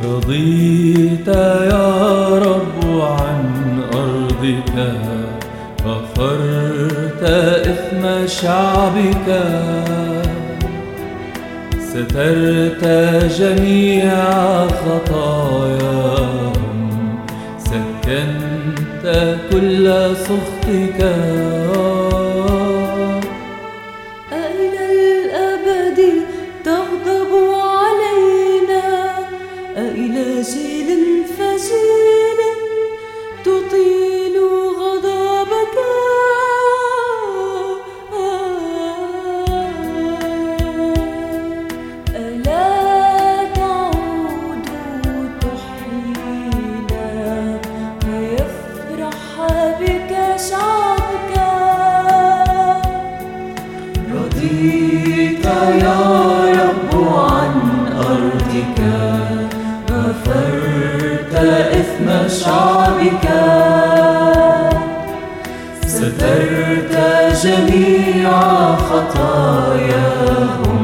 رضيت يا رب عن أرضك، غفرت إثم شعبك، سترت جميع خطاياهم، سكنت كل سخطك. إلى الأبد تغضب علينا، إلى جيل فجيل تطيل غضبك. ألا تعود تحيينا ويفرح بك شعبك. رضيت يا رب عن أرضك، غفرت إثم شعبك، سترت جميع خطاياهم،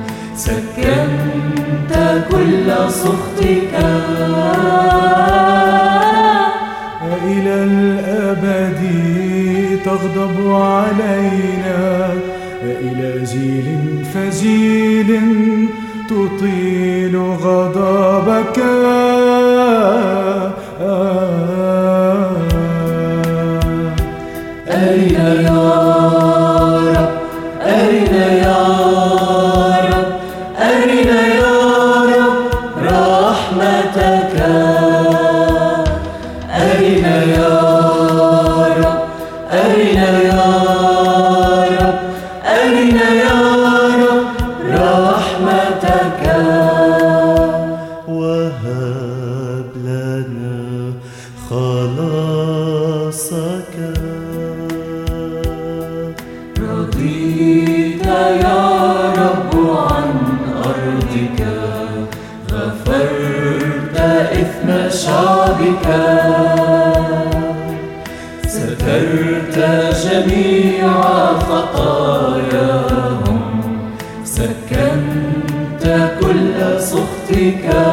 سكنت كل سخطك. إلى الأبد تغضب علينا، إلى جيل فجيل تطيل غضبك. أرنا يا رب، أرنا يا رب، أرنا يا رب رحمتك. أرنا يا رب، أرنا يا رب، أرنا يا رب رحمتك. وهب لنا خلاصك. رضيت يا رب عن أرضك، غفرت إثم شعبك، سترت جميع خطاياهم، سكنت كل سخطك.